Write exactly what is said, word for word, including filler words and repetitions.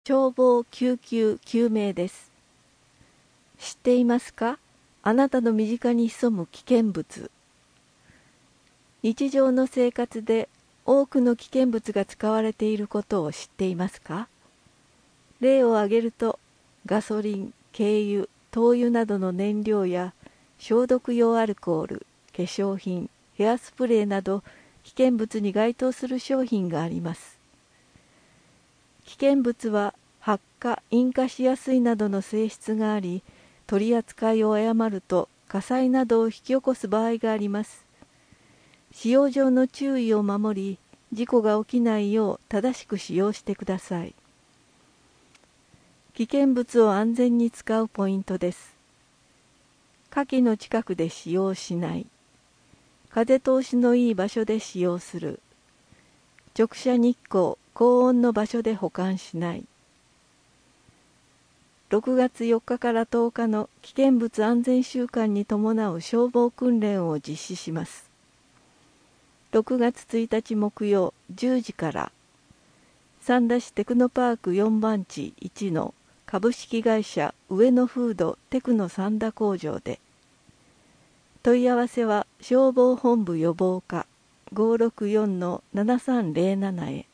消防救急救命です。知っていますか？あなたの身近に潜む危険物。日常の生活で多くの危険物が使われていることを知っていますか？例を挙げると、ガソリン、軽油、灯油などの燃料や消毒用アルコール、化粧品、ヘアスプレーなど危険物に該当する商品があります。危険物は発火・引火しやすいなどの性質があり、取り扱いを誤ると火災などを引き起こす場合があります。使用上の注意を守り、事故が起きないよう正しく使用してください。危険物を安全に使うポイントです。火器の近くで使用しない。風通しのいい場所で使用する。直射日光、高温の場所で保管しない。ろくがつよっかからとおかの危険物安全週間に伴う消防訓練を実施します。ろくがつついたち木曜じゅうじから、三田市テクノパークよんばんちいちの株式会社上野フードテクノ三田工場で。問い合わせは消防本部予防課 ごーろくよんのななさんぜろなな へ。